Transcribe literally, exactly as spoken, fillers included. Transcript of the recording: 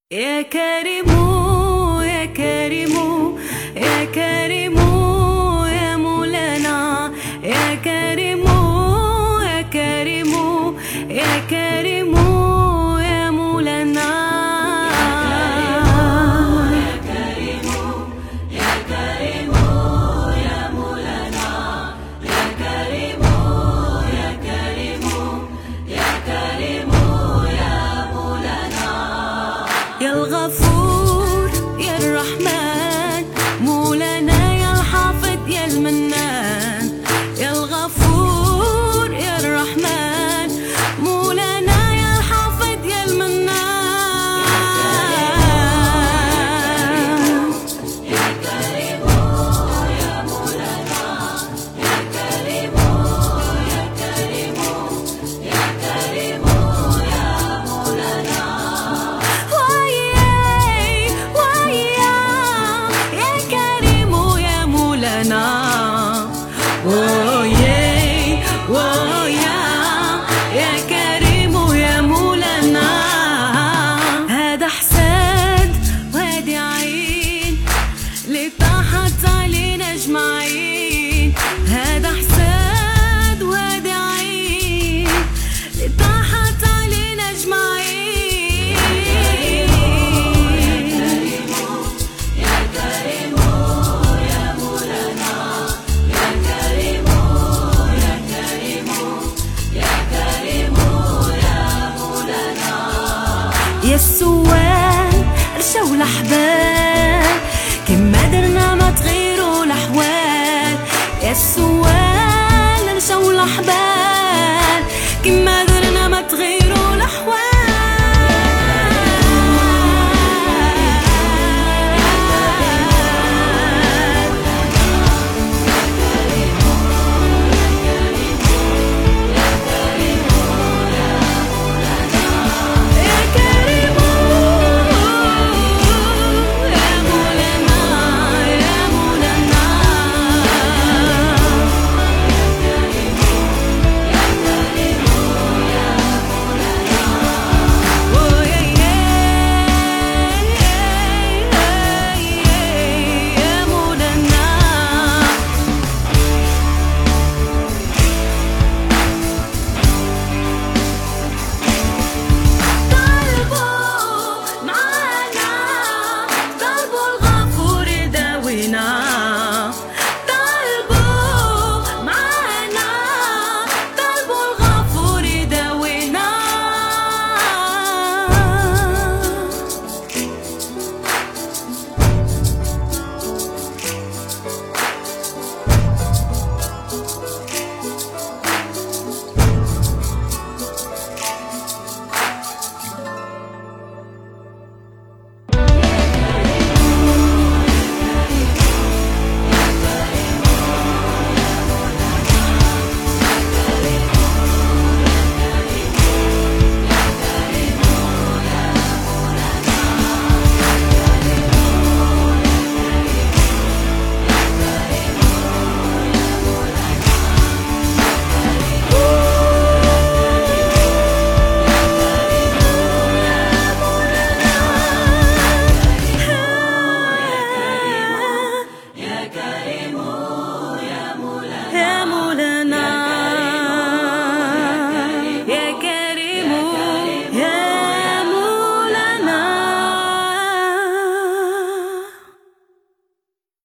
يا كريم يا كريم يا كريم يا مولانا يا كريم يا كريم يا كريم يا مولانا يا كريم يا كريم يا مولانا يا كريم يا كريم يا كريم يا مولانا يا الغفور يا الرحمن مولانا يا الحافظ يا المنان يا الغفور يا الرحمن مولانا يا الحافظ يا المنان يا كريم يا مولانا يا كريم يا كريم يا كريم يا مولانا يا كريم يا مولانا هذا حساد وهذه عين اللي طاحت علينا اجمعين هذا حساد وهذه عين اللي طاحت علينا اجمعين يا كريم يا مولانا يا كريم يا كريم يا كريم يا مولانا يا السوال رشاو الأحبال كما درنا ما تغيروا الأحوال يا السوال رشاو الأحبال كما